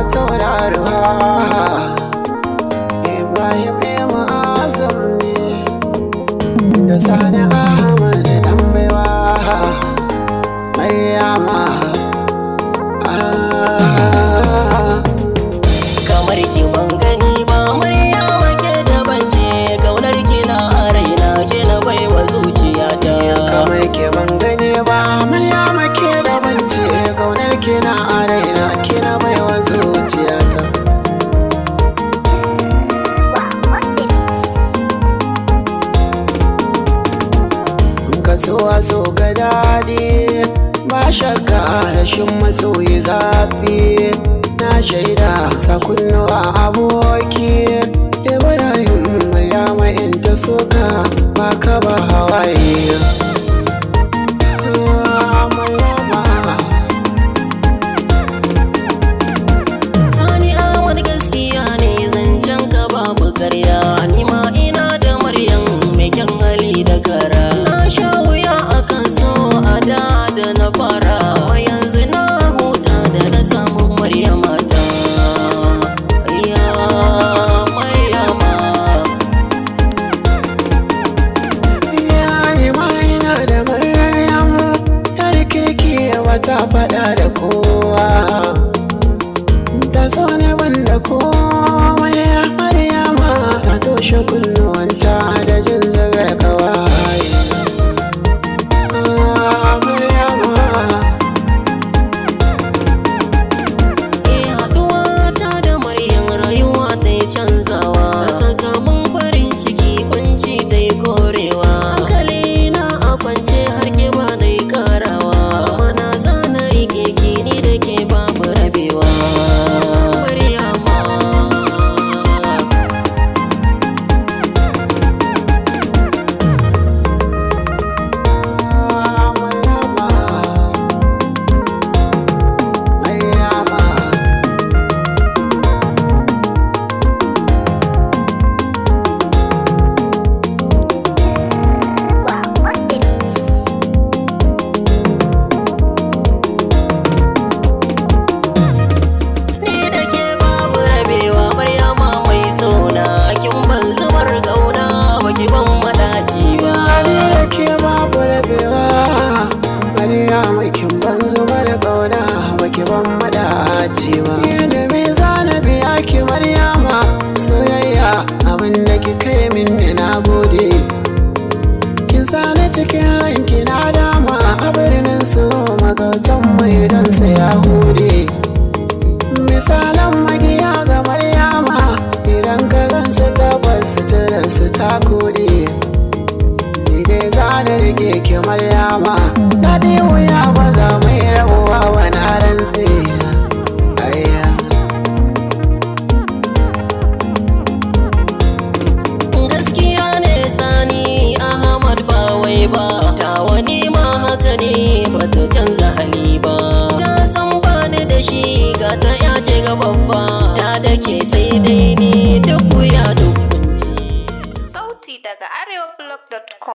tauraruwa Ibrahim Azam ne da Sani Ahmad dan baiwa Maryama kamar ki ban gani ba Maryama ke da bance kaunar ki na raina ke na baiwa zuciyata kamar ke ban gani ba Maryama ke da bance kaunar ki na raina ke na baiwa zuciyata so ga daɗi ba shakka rashin masoyi zafi na shaida sa kunnuwa aboki Ibrahim Maryama in ta soka ba ka ba hawaye Sani Ahmad gaskiya ne zancen ka babu karya ni ma ina da Maryam mai kyan hali da kara na sha wuya akan so a da na fara amma yanzu na huta da na samu Maryama ta ya Maryama yayi ma ina da Maryam yar kirki wata fada da kowa ta so ne banda komai Maryama ta toshe kunnuwanta da jin zagar kawai da me zana biya ki Maryama soyayya abinda ki kai min ne na gode kin sani cikin ranki na dama a birnin su magautan mai don sa ya hude misalan magiya ga Maryama idan ka gansu tabbas suturar su ta kode ni dai zana rike ki Maryama daɗi wuya ba za mai rabuwa wani rantsi